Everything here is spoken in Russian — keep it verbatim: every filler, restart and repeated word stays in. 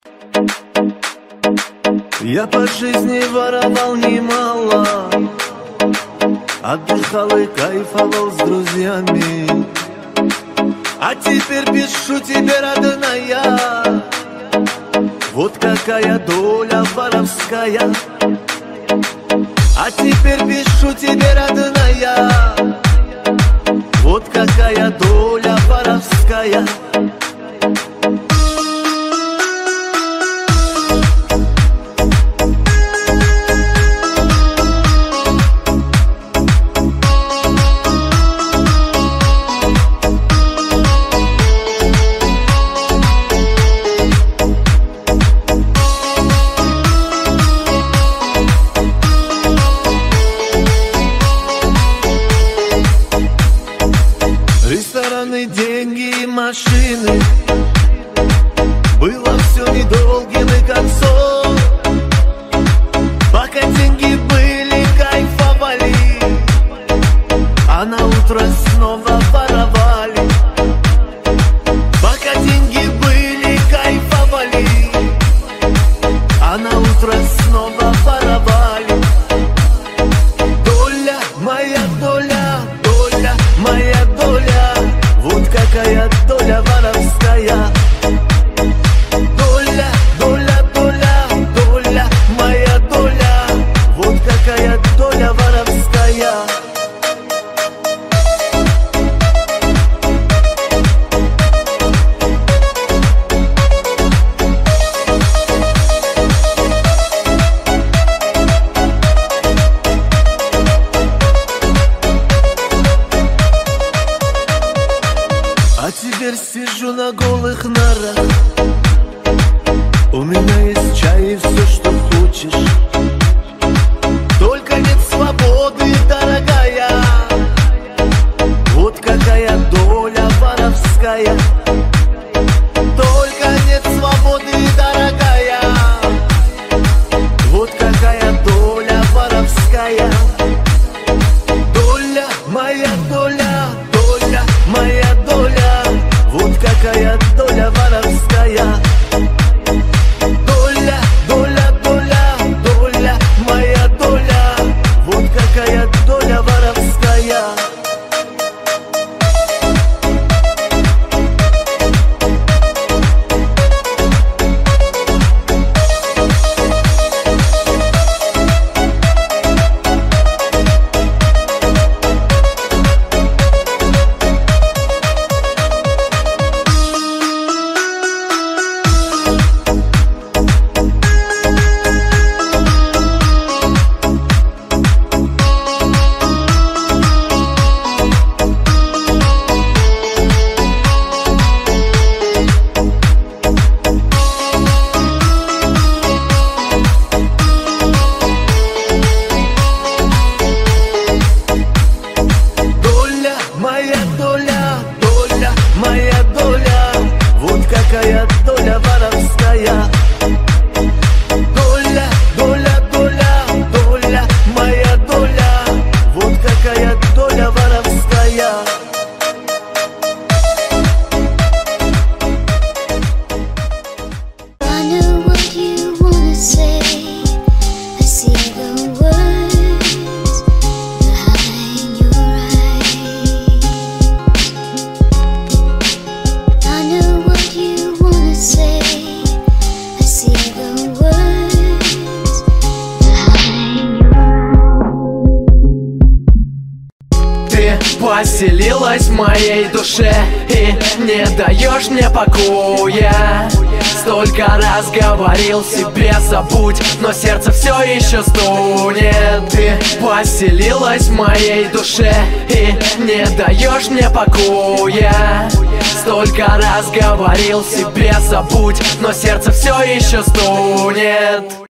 Я по жизни воровал немало, отдыхал и кайфовал с друзьями. А теперь пишу тебе, родная, вот какая доля воровская. А теперь пишу тебе, родная, вот какая доля воровская. Рестораны, деньги и машины, было все недолгим и как сон. Пока деньги были, кайфовали, а на утро снова воровали. Пока деньги были, кайфовали, а на утро снова воровали. Доля, моя доля, доля, моя доля, вот какая доля воровская. Доля, доля, доля, доля, моя доля, вот какая доля воровская. А теперь сижу на голых нарах, у меня есть чай и все, что хочешь, только нет свободы, дорогая. Вот какая доля воровская. Только нет свободы, дорогая. Вот какая доля воровская. Доля, моя доля, доля, моя доля, вот какая доля воровская. Доля, доля, доля, доля, моя доля, вот какая доля воровская. Моя доля, доля, моя доля, вот какая доля воровская. Доля, доля, доля, доля, моя доля, вот какая доля воровская. Поселилась в моей душе и не даешь мне покоя. Столько раз говорил себе забудь, но сердце все еще стонет. Ты поселилась в моей душе и не даешь мне покоя. Столько раз говорил себе забудь, но сердце все еще стонет.